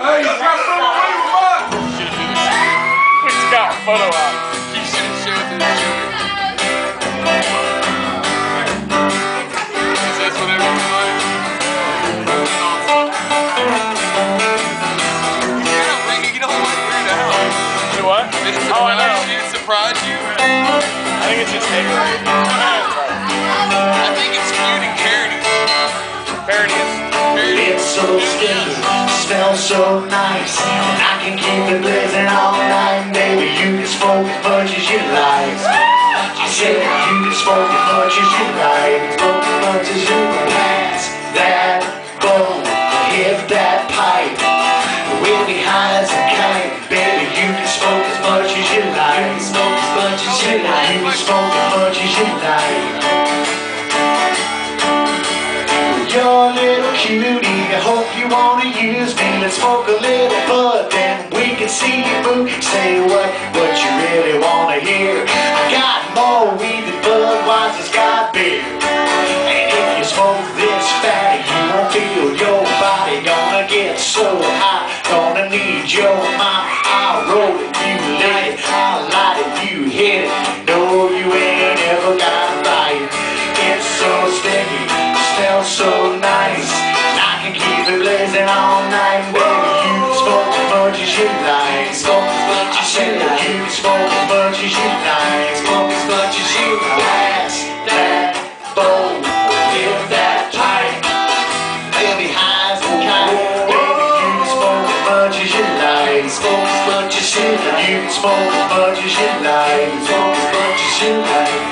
Hey, you got some away with mine. We just got a photo out. You should have showed this shit. Is this whatever you like? You don't want to weird out. Do what? Did it Oh, I know. surprise you? I think it's just Haterade. I think it's cute and carroty. Parodies. It's so stinky, smells so nice, and I can keep it blazing all night. Baby, you can smoke as much as you like. I said you can smoke as much as you like. Smoke as much as you pass that bowl, hit that pipe. We'll be high as a kite. Baby, you can smoke as much as you like. Smoke as much as you like. You can smoke as much as you like. You're a little cutie, I hope you wanna use me. Let's smoke a little bud, then we can see you move. Say what you really wanna hear. I got more weed than Budweiser's got beer. And if you smoke this fatty, you won't feel your body. Gonna get so high, gonna need your mama. I'll roll it, you lit it, I'll light it, you hit it. No, you ain't ever gotta buy it. It's so sticky, smells so nice, and I can keep it blazing all night. Baby, you can smoke as much as you like. Smoke as much as you like. You can smoke as much as you like. Smoke as much as you like. Pass that bowl, hit that pipe. We'll be high as a kite. Baby, you can smoke as much as you like. Smoke as much as you like. You can smoke as much as you like. Smoke as much as you like.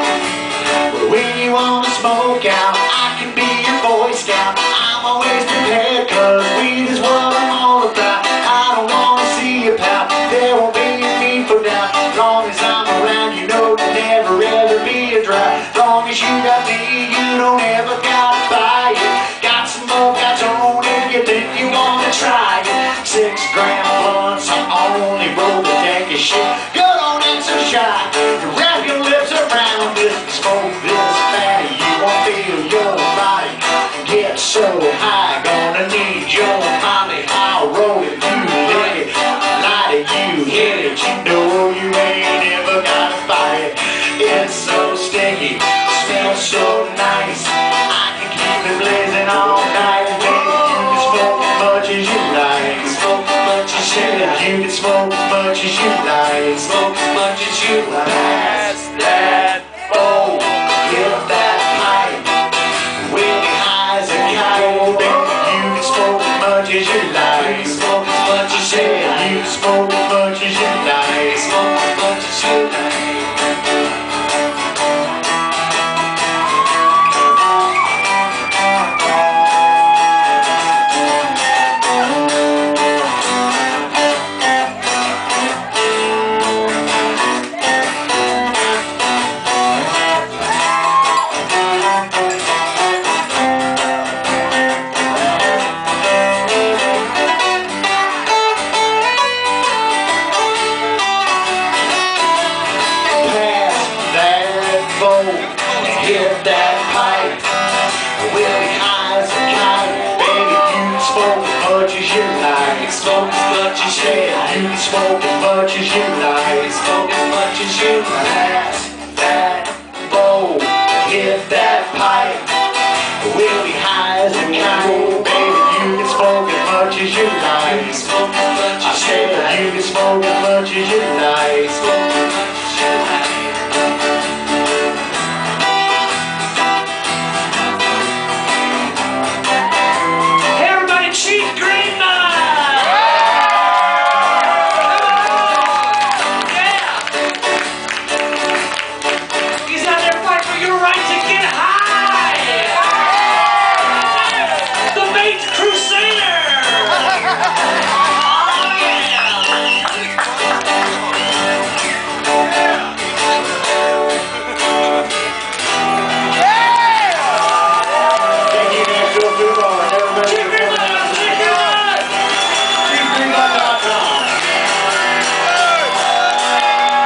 When you wanna smoke out, I can be your Boy Scout. I'm always prepared, cause weed is what I'm all about. I don't wanna see you pout, there won't be a need for doubt. As long as I'm around, you know there'll never ever be a drought. As long as you got me, you don't ever gotta buy it. Got some more, got your own, if you think you wanna try it. 6 gram blunts, I only roll the deck of shit. Good on it, so shy. You wrap your lips around this, smoke this fatty. You won't feel your body get so high. Gonna need your mommy. I'll roll it, you lick it, light it, you hit it. You know you ain't ever gotta fight it. It's so sticky, smells so nice. I can keep it blazing all night. Baby, you can smoke as much as you like. Smoke as much as you like. You can smoke as much as you like. Smoke as much as you like. Pass that bowl, hit that pipe. We'll be high as a kite. Baby, you can smoke as much as you like. Smoke as much as you like. You can smoke as much as you like. Smoke as much as you like. Hit that pipe, we'll be high as a kite. Baby, you can smoke as much as you like. Smoke as much as you like. You can smoke as much as you like. Smoke as much as you like. Pass that bowl, hit that pipe. We'll be high as a kite. Baby, you can smoke as much as you like. Smoke as much as you like. You can smoke as much as you like.